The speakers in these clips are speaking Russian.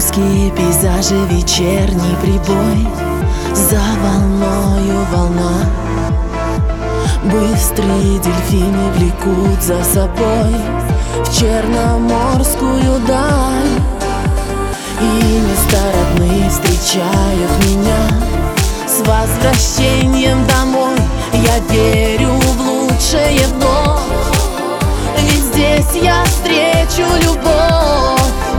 крымские пейзажи, вечерний прибой, за волною волна. Быстрые дельфины влекут за собой в черноморскую даль. И места родные встречают меня с возвращением домой. Я верю в лучшее вновь, ведь здесь я встречу любовь.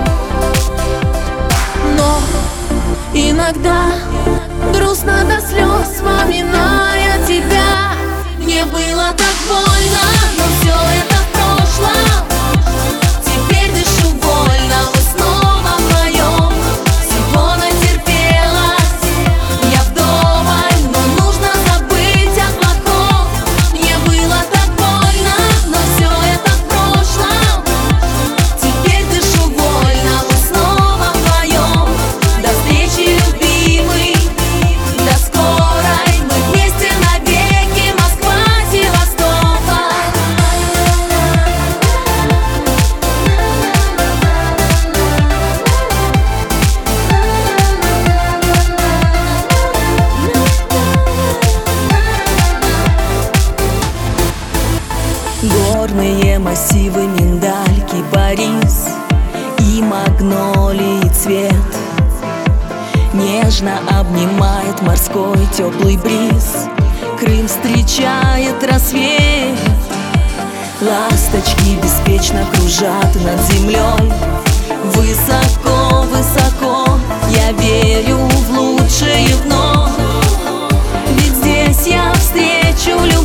Но иногда грустно до слез, вспоминая тебя. Мне было так больно, но все это в прошлом. Теперь дышу вольно, вы снова вдвоем. Всего натерпелась я вдоволь, но нужно забыть о плохом. Мне было так больно, но все это в прошлом. Теперь дышу вольно, вы снова вдвоем. До встречи, любимый, до скорой. Мы вместе навеки, Москва, Севастополь. Горные массивы, миндаль, кипарис и магнолии цвет нежно обнимает морской теплый бриз. Крым встречает рассвет. Ласточки беспечно кружат над землей. Высоко, высоко я верю в лучшее вновь, ведь здесь я встречу любовь.